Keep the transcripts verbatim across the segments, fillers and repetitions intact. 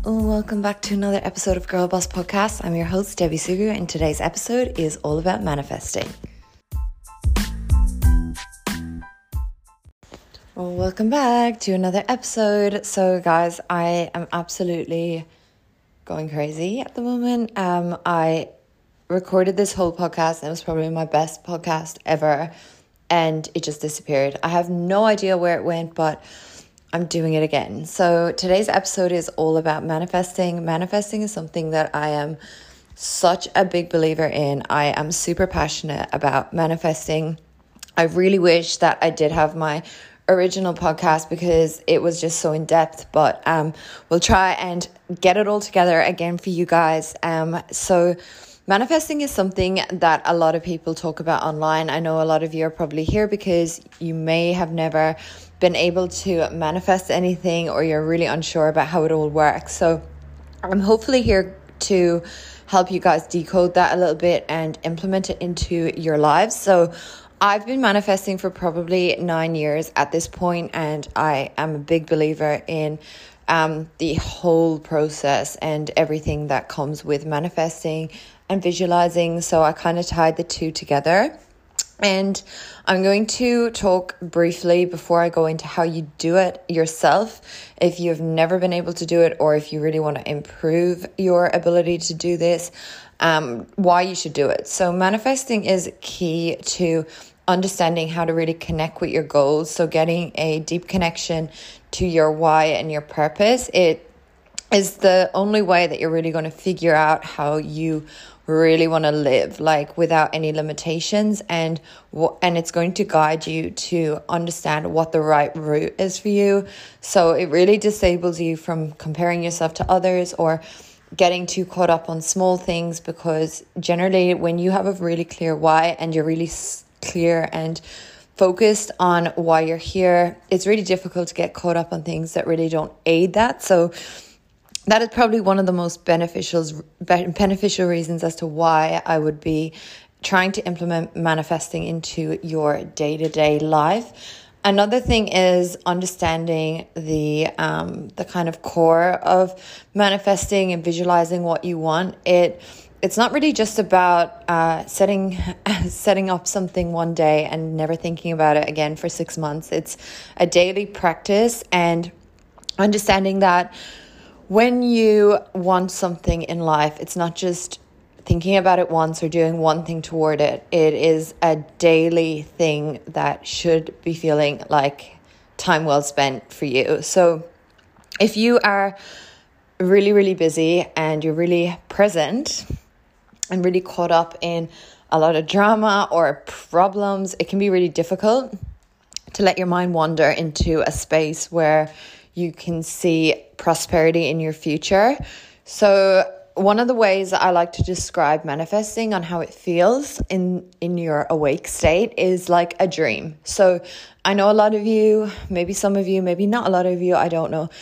Welcome back to another episode of Girl Boss Podcast. I'm your host, Debbie Sugu, and today's episode is all about manifesting. Well, welcome back to another episode. So, guys, I am absolutely going crazy at the moment. Um, I recorded this whole podcast, and it was probably my best podcast ever, and it just disappeared. I have no idea where it went, but I'm doing it again. So today's episode is all about manifesting. Manifesting is something that I am such a big believer in. I am super passionate about manifesting. I really wish that I did have my original podcast because it was just so in depth, but um, we'll try and get it all together again for you guys. Um, so manifesting is something that a lot of people talk about online. I know a lot of you are probably here because you may have never been able to manifest anything, or you're really unsure about how it all works. So I'm hopefully here to help you guys decode that a little bit and implement it into your lives. So I've been manifesting for probably nine years at this point, and I am a big believer in um, the whole process and everything that comes with manifesting and visualizing. So I kind of tied the two together. And I'm going to talk briefly before I go into how you do it yourself. If you've never been able to do it, or if you really want to improve your ability to do this, um, why you should do it. So manifesting is key to understanding how to really connect with your goals. So getting a deep connection to your why and your purpose. It is the only way that you're really going to figure out how you really want to live, like without any limitations, and and it's going to guide you to understand what the right route is for you. So it really disables you from comparing yourself to others or getting too caught up on small things, because generally when you have a really clear why and you're really clear and focused on why you're here, it's really difficult to get caught up on things that really don't aid that. So that is probably one of the most beneficial beneficial reasons as to why I would be trying to implement manifesting into your day-to-day life. Another thing is understanding the um, the kind of core of manifesting and visualizing what you want. It it's not really just about uh, setting setting up something one day and never thinking about it again for six months. It's a daily practice, and understanding that when you want something in life, it's not just thinking about it once or doing one thing toward it. It is a daily thing that should be feeling like time well spent for you. So if you are really, really busy and you're really present and really caught up in a lot of drama or problems, it can be really difficult to let your mind wander into a space where you can see prosperity in your future. So one of the ways I like to describe manifesting on how it feels in, in your awake state is like a dream. So I know a lot of you, maybe some of you, maybe not a lot of you, I don't know.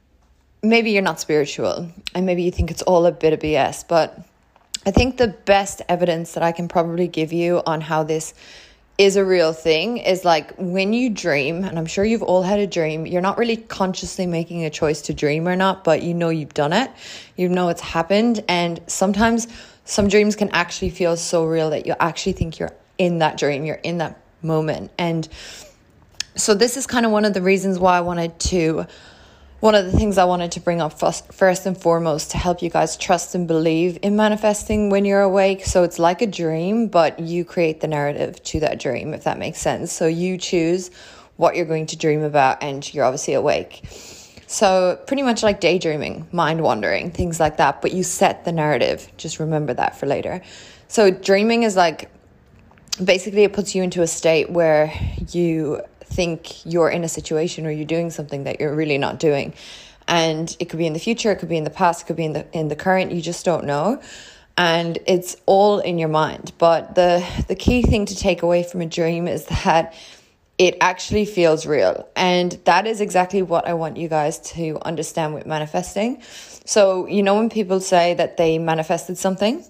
Maybe you're not spiritual and maybe you think it's all a bit of B S, but I think the best evidence that I can probably give you on how this is a real thing is like when you dream, and I'm sure you've all had a dream, you're not really consciously making a choice to dream or not, but you know you've done it, you know it's happened. And sometimes some dreams can actually feel so real that you actually think you're in that dream, you're in that moment. And so this is kind of one of the reasons why I wanted to One of the things I wanted to bring up first, first and foremost to help you guys trust and believe in manifesting when you're awake. So it's like a dream, but you create the narrative to that dream, if that makes sense. So you choose what you're going to dream about, and you're obviously awake. So pretty much like daydreaming, mind wandering, things like that, but you set the narrative. Just remember that for later. So dreaming is like, basically it puts you into a state where you think you're in a situation or you're doing something that you're really not doing. And it could be in the future, it could be in the past, it could be in the in the current, you just don't know. And it's all in your mind. But the the key thing to take away from a dream is that it actually feels real. And that is exactly what I want you guys to understand with manifesting. So, you know, when people say that they manifested something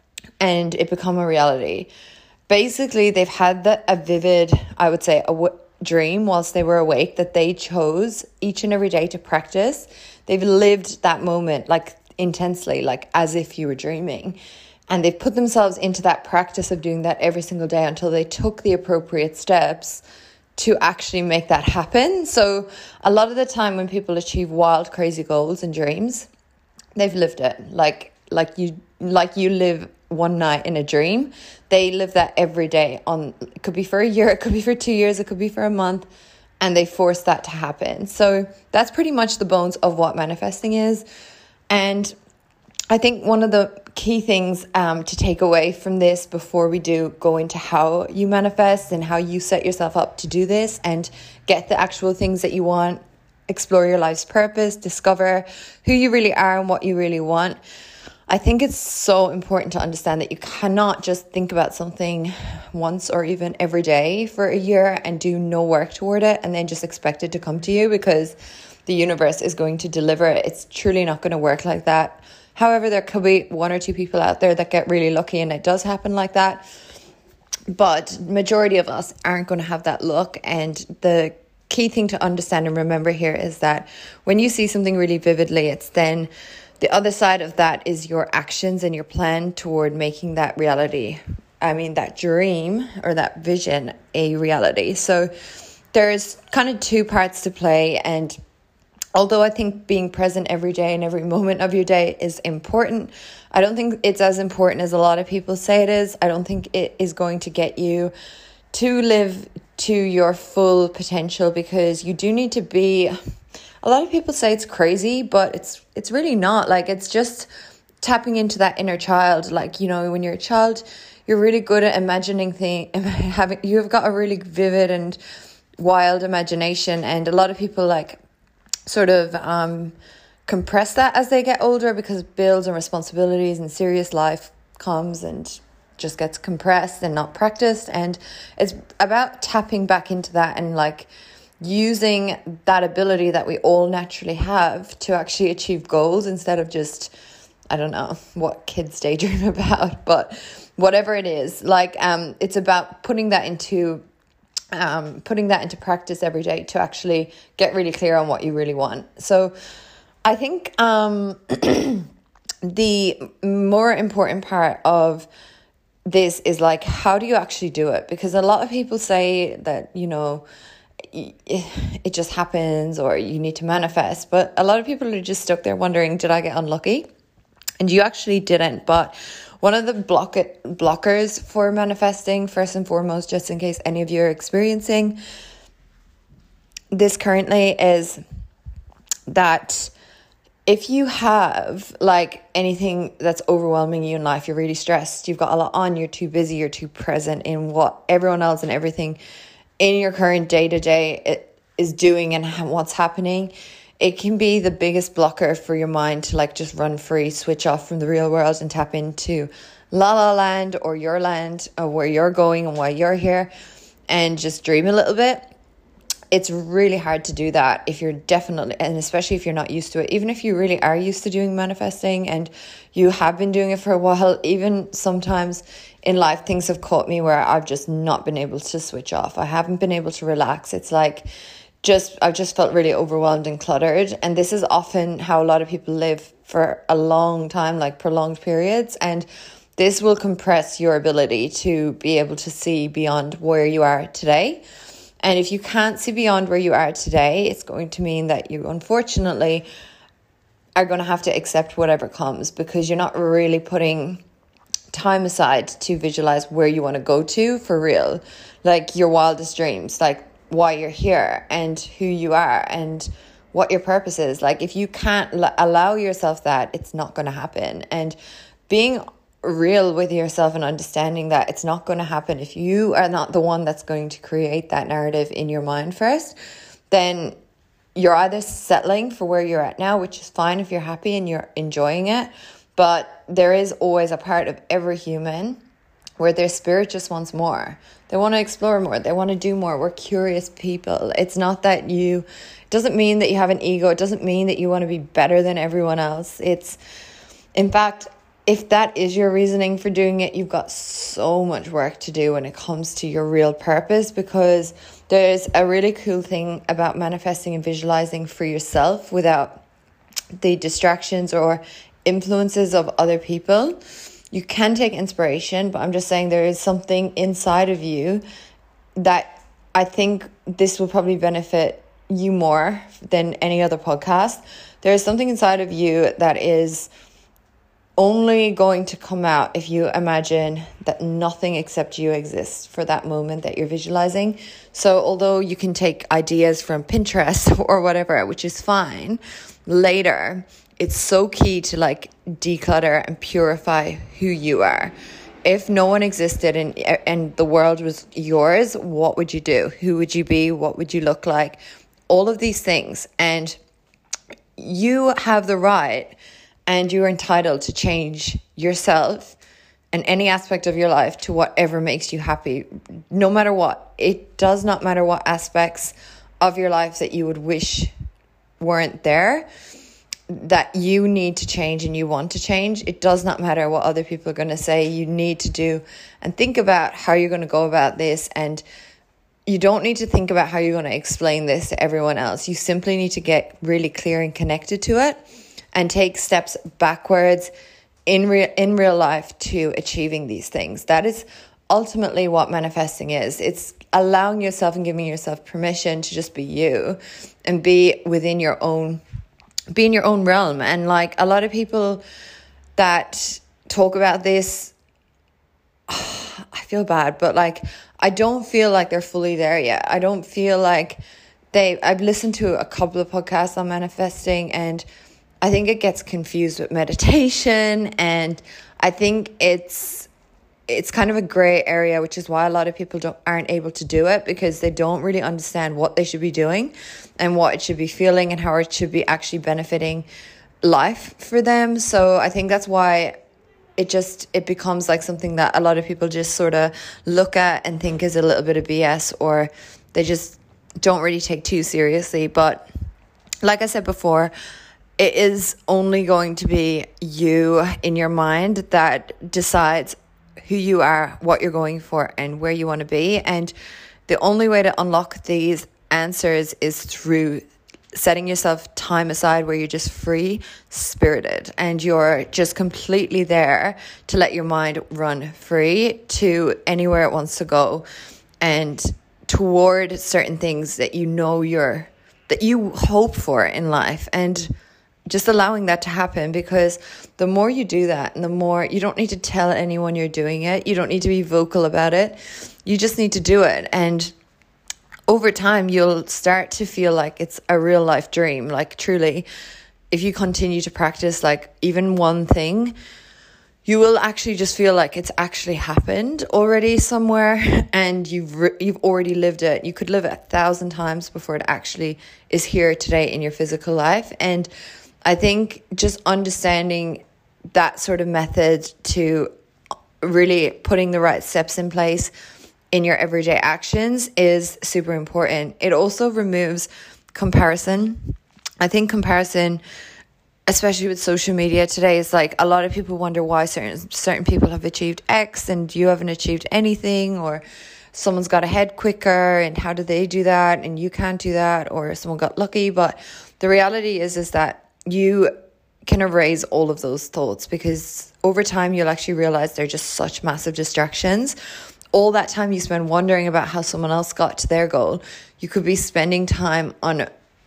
and it become a reality, basically they've had the, a vivid, I would say, a dream whilst they were awake that they chose each and every day to practice. They've lived that moment like intensely, like as if you were dreaming. And they've put themselves into that practice of doing that every single day until they took the appropriate steps to actually make that happen. So a lot of the time when people achieve wild, crazy goals and dreams, they've lived it. Like like you like you live one night in a dream. They live that every day. On it could be for a year, it could be for two years, it could be for a month, and they force that to happen. So that's pretty much the bones of what manifesting is. And I think one of the key things um, to take away from this before we do go into how you manifest and how you set yourself up to do this and get the actual things that you want, explore your life's purpose, discover who you really are and what you really want. I think it's so important to understand that you cannot just think about something once or even every day for a year and do no work toward it and then just expect it to come to you because the universe is going to deliver it. It's truly not going to work like that. However, there could be one or two people out there that get really lucky and it does happen like that. But majority of us aren't going to have that luck. And the key thing to understand and remember here is that when you see something really vividly, it's then the other side of that is your actions and your plan toward making that reality. I mean, that dream or that vision a reality. So there's kind of two parts to play. And although I think being present every day and every moment of your day is important, I don't think it's as important as a lot of people say it is. I don't think it is going to get you to live to your full potential because you do need to be... A lot of people say it's crazy, but it's it's really not. Like, it's just tapping into that inner child. Like, you know, when you're a child, you're really good at imagining things. Having you've got a really vivid and wild imagination, and a lot of people like sort of um, compress that as they get older because bills and responsibilities and serious life comes and just gets compressed and not practiced. And it's about tapping back into that and like using that ability that we all naturally have to actually achieve goals instead of just, I don't know what kids daydream about, but whatever it is, like um, it's about putting that into um, putting that into practice every day to actually get really clear on what you really want. So I think um, the more important part of this is like, how do you actually do it? Because a lot of people say that, you know, it just happens or you need to manifest, but a lot of people are just stuck there wondering, did I get unlucky? And you actually didn't. But one of the block it, blockers for manifesting, first and foremost, just in case any of you are experiencing this currently, is that if you have like anything that's overwhelming you in life, you're really stressed, you've got a lot on, you're too busy, you're too present in what everyone else and everything in your current day-to-day is doing and what's happening, it can be the biggest blocker for your mind to like just run free, switch off from the real world and tap into La La Land or your land or where you're going and why you're here and just dream a little bit. It's really hard to do that if you're definitely, and especially if you're not used to it. Even if you really are used to doing manifesting and you have been doing it for a while, even sometimes in life, things have caught me where I've just not been able to switch off. I haven't been able to relax. It's like just, I've just felt really overwhelmed and cluttered. And this is often how a lot of people live for a long time, like prolonged periods. And this will compress your ability to be able to see beyond where you are today. And if you can't see beyond where you are today, it's going to mean that you unfortunately are going to have to accept whatever comes because you're not really putting time aside to visualize where you want to go to for real. Like your wildest dreams, like why you're here and who you are and what your purpose is. Like if you can't l- allow yourself that, it's not going to happen. And being real with yourself and understanding that it's not going to happen if you are not the one that's going to create that narrative in your mind first, then you're either settling for where you're at now, which is fine if you're happy and you're enjoying it, but there is always a part of every human where their spirit just wants more. They want to explore more. They want to do more. We're curious people. It's not that you, it doesn't mean that you have an ego. It doesn't mean that you want to be better than everyone else. It's, in fact, if that is your reasoning for doing it, you've got so much work to do when it comes to your real purpose, because there's a really cool thing about manifesting and visualizing for yourself without the distractions or influences of other people. You can take inspiration, but I'm just saying there is something inside of you that I think this will probably benefit you more than any other podcast. There is something inside of you that is only going to come out if you imagine that nothing except you exists for that moment that you're visualizing. So although you can take ideas from Pinterest or whatever, which is fine, later it's so key to like declutter and purify who you are. If no one existed and and the world was yours, what would you do? Who would you be? What would you look like? All of these things. And you have the right and you're entitled to change yourself and any aspect of your life to whatever makes you happy, no matter what. It does not matter what aspects of your life that you would wish weren't there, that you need to change and you want to change. It does not matter what other people are going to say. You need to do and think about how you're going to go about this. And you don't need to think about how you're going to explain this to everyone else. You simply need to get really clear and connected to it and take steps backwards in real in real life to achieving these things. That is ultimately what manifesting is. It's allowing yourself and giving yourself permission to just be you and be within your own be in your own realm. And like a lot of people that talk about this, oh, I feel bad, but like I don't feel like they're fully there yet. I don't feel like they I've listened to a couple of podcasts on manifesting, and I think it gets confused with meditation, and I think it's it's kind of a gray area, which is why a lot of people don't aren't able to do it, because they don't really understand what they should be doing and what it should be feeling and how it should be actually benefiting life for them. So I think that's why it just it becomes like something that a lot of people just sort of look at and think is a little bit of B S, or they just don't really take too seriously. But like I said before, it is only going to be you in your mind that decides who you are, what you're going for, and where you want to be. And the only way to unlock these answers is through setting yourself time aside where you're just free spirited and you're just completely there to let your mind run free to anywhere it wants to go and toward certain things that you know you're that you hope for in life, and just allowing that to happen. Because the more you do that, and the more you don't need to tell anyone you're doing it, you don't need to be vocal about it, you just need to do it. And over time you'll start to feel like it's a real life dream. Like truly, if you continue to practice like even one thing, you will actually just feel like it's actually happened already somewhere, and you've re- you've already lived it. You could live it a thousand times before it actually is here today in your physical life. And I think just understanding that sort of method to really putting the right steps in place in your everyday actions is super important. It also removes comparison. I think comparison, especially with social media today, is like a lot of people wonder why certain certain people have achieved X and you haven't achieved anything, or someone's got ahead quicker and how did they do that and you can't do that, or someone got lucky. But the reality is is that you can erase all of those thoughts, because over time you'll actually realize they're just such massive distractions. All that time you spend wondering about how someone else got to their goal, you could be spending time on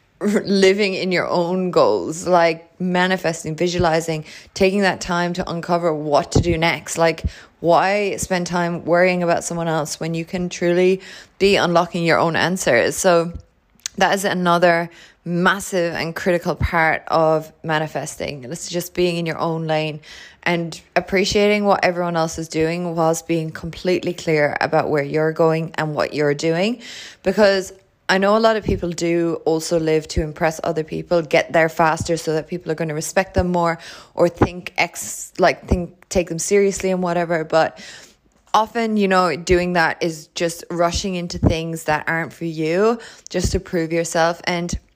living in your own goals, like manifesting, visualizing, taking that time to uncover what to do next. Like, why spend time worrying about someone else when you can truly be unlocking your own answers? So that is another massive and critical part of manifesting. It's just being in your own lane and appreciating what everyone else is doing whilst being completely clear about where you're going and what you're doing. Because I know a lot of people do also live to impress other people, get there faster so that people are going to respect them more, or think X, like think take them seriously and whatever. But often, you know, doing that is just rushing into things that aren't for you just to prove yourself. And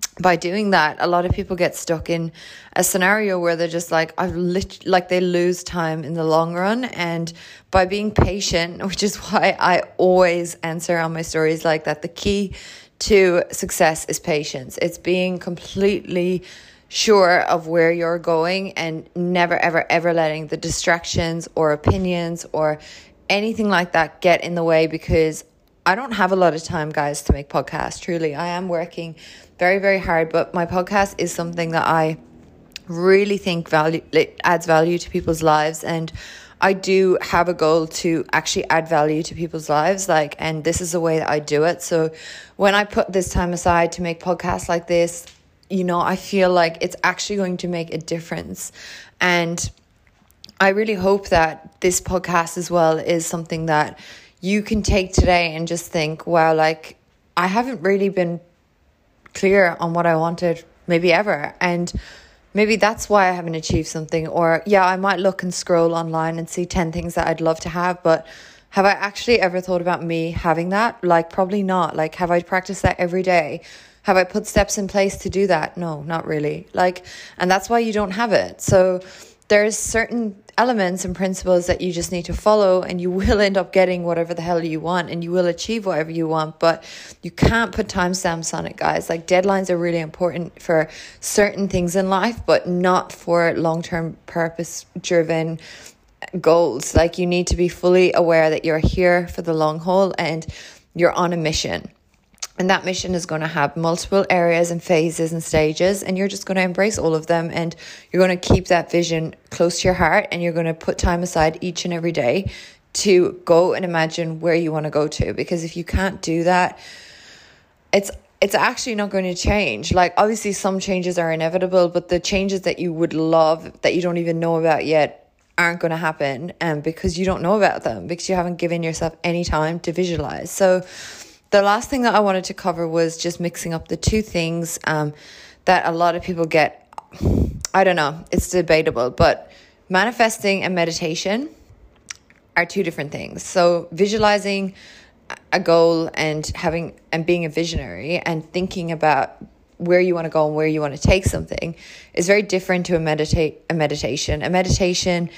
by doing that, a lot of people get stuck in a scenario where they're just like, I've lit- like they lose time in the long run. And by being patient, which is why I always answer on my stories like that, the key to success is patience. It's being completely sure of where you're going and never, ever, ever letting the distractions or opinions or anything like that get in the way, because I don't have a lot of time, guys, to make podcasts. Truly, I am working very, very hard, but my podcast is something that I really think value it adds value to people's lives, and I do have a goal to actually add value to people's lives, like, and this is the way that I do it. So when I put this time aside to make podcasts like this, you know, I feel like it's actually going to make a difference. And I really hope that this podcast as well is something that you can take today and just think, wow, like, I haven't really been clear on what I wanted maybe ever. And maybe that's why I haven't achieved something. Or yeah, I might look and scroll online and see ten things that I'd love to have, but have I actually ever thought about me having that? Like, probably not. Like, have I practiced that every day? Have I put steps in place to do that? No, not really. Like, and that's why you don't have it. So there's certain elements and principles that you just need to follow, and you will end up getting whatever the hell you want, and you will achieve whatever you want, but you can't put timestamps on it, guys. Like, deadlines are really important for certain things in life, but not for long-term purpose-driven goals. Like, you need to be fully aware that you're here for the long haul and you're on a mission. And that mission is going to have multiple areas and phases and stages, and you're just going to embrace all of them, and you're going to keep that vision close to your heart, and you're going to put time aside each and every day to go and imagine where you want to go to. Because if you can't do that, it's it's actually not going to change. Like, obviously some changes are inevitable, but the changes that you would love that you don't even know about yet aren't going to happen, and um, because you don't know about them, because you haven't given yourself any time to visualize. So the last thing that I wanted to cover was just mixing up the two things um, that a lot of people get. I don't know, it's debatable, but manifesting and meditation are two different things. So visualizing a goal and having and being a visionary and thinking about where you want to go and where you want to take something is very different to a meditate a meditation. A meditation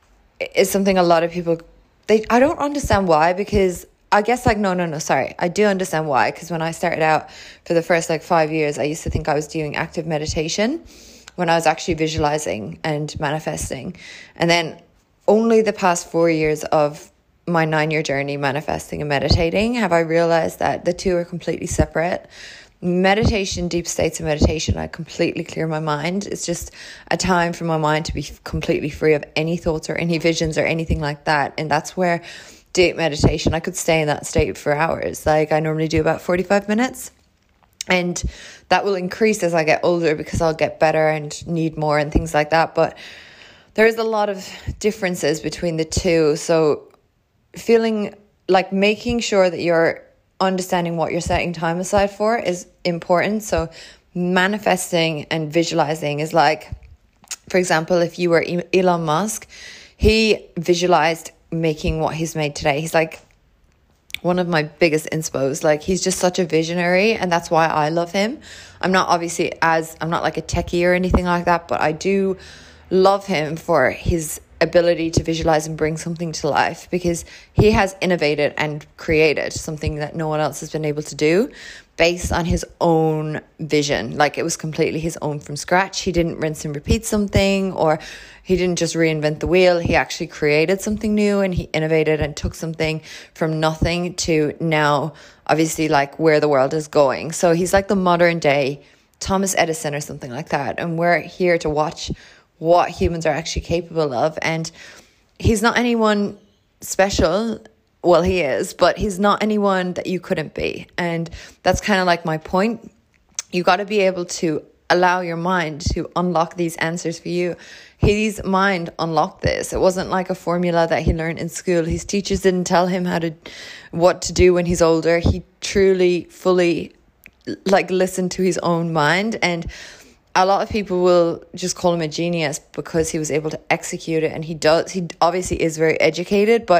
is something a lot of people, they I don't understand why, because I guess like, no, no, no, sorry. I do understand why. Because when I started out for the first like five years, I used to think I was doing active meditation when I was actually visualizing and manifesting. And then only the past four years of my nine-year journey manifesting and meditating have I realized that the two are completely separate. Meditation, deep states of meditation, I completely clear my mind. It's just a time for my mind to be completely free of any thoughts or any visions or anything like that. And that's where deep meditation, I could stay in that state for hours. Like, I normally do about forty-five minutes, and that will increase as I get older because I'll get better and need more and things like that. But there is a lot of differences between the two. So feeling like making sure that you're understanding what you're setting time aside for is important. So manifesting and visualizing is like, for example, if you were Elon Musk, he visualized making what he's made today. He's like one of my biggest inspos. Like, he's just such a visionary, and that's why I love him. I'm not obviously as I'm not like a techie or anything like that, but I do love him for his ability to visualize and bring something to life, because he has innovated and created something that no one else has been able to do based on his own vision. Like, it was completely his own from scratch. He didn't rinse and repeat something, or he didn't just reinvent the wheel. He actually created something new, and he innovated and took something from nothing to now obviously like where the world is going. So he's like the modern day Thomas Edison or something like that, and we're here to watch what humans are actually capable of. And he's not anyone special. Well, he is, but he's not anyone that you couldn't be. And that's kind of like my point. You got to be able to allow your mind to unlock these answers for you. His mind unlocked this. It wasn't like a formula that he learned in school. His teachers didn't tell him how to, what to do when he's older. He truly, fully like listened to his own mind. And a lot of people will just call him a genius because he was able to execute it, and he does. He obviously is very educated, but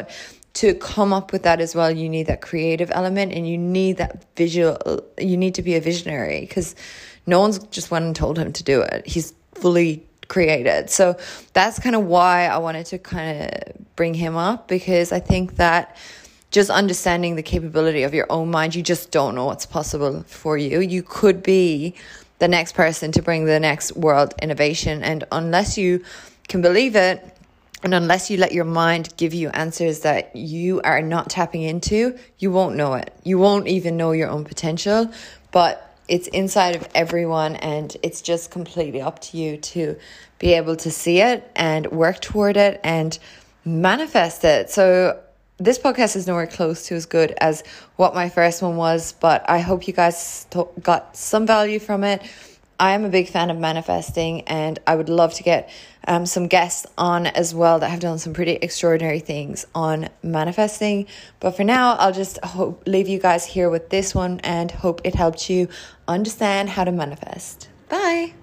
to come up with that as well, you need that creative element, and you need that visual, you need to be a visionary, because no one's just went and told him to do it. He's fully created. So that's kind of why I wanted to kind of bring him up, because I think that just understanding the capability of your own mind, you just don't know what's possible for you. You could be the next person to bring the next world innovation, and unless you can believe it, and unless you let your mind give you answers that you are not tapping into, you won't know it. You won't even know your own potential, but it's inside of everyone, and it's just completely up to you to be able to see it and work toward it and manifest it. So this podcast is nowhere close to as good as what my first one was, but I hope you guys got some value from it. I am a big fan of manifesting, and I would love to get um, some guests on as well that have done some pretty extraordinary things on manifesting. But for now, I'll just hope, leave you guys here with this one, and hope it helped you understand how to manifest. Bye.